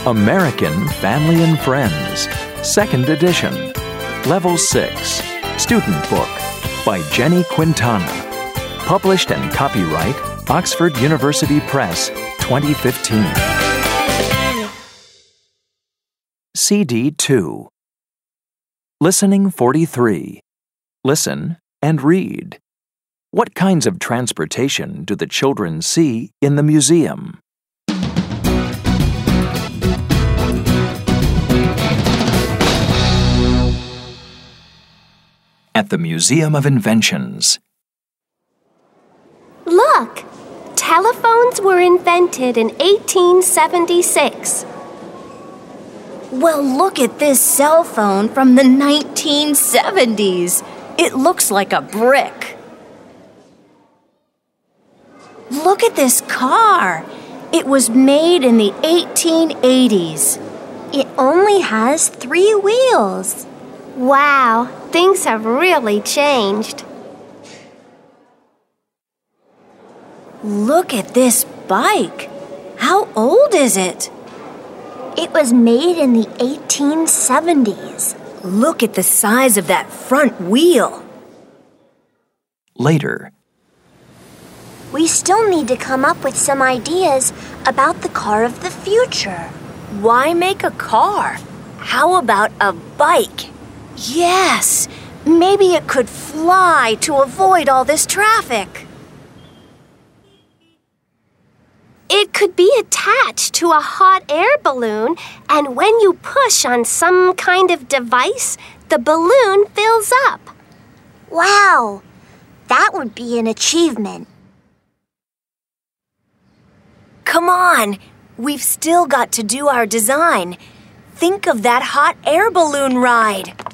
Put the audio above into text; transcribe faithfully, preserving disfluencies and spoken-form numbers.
American Family and Friends, Second Edition, Level six, Student Book by Jenny Quintana. Published and copyright Oxford University Press, twenty fifteen. C D two. Listening forty-three. Listen and read. What kinds of transportation do the children see in the museum? At the Museum of Inventions. Look! Telephones were invented in eighteen seventy-six. Well, look at this cell phone from the nineteen seventies. It looks like a brick. Look at this car. It was made in the eighteen eighties. It only has three wheels. Wow, things have really changed. Look at this bike. How old is it? It was made in the eighteen seventies. Look at the size of that front wheel. Later. We still need to come up with some ideas about the car of the future. Why make a car? How about a bike? Yes, maybe it could fly to avoid all this traffic. It could be attached to a hot air balloon, and when you push on some kind of device, the balloon fills up. Wow, that would be an achievement. Come on, we've still got to do our design. Think of that hot air balloon ride.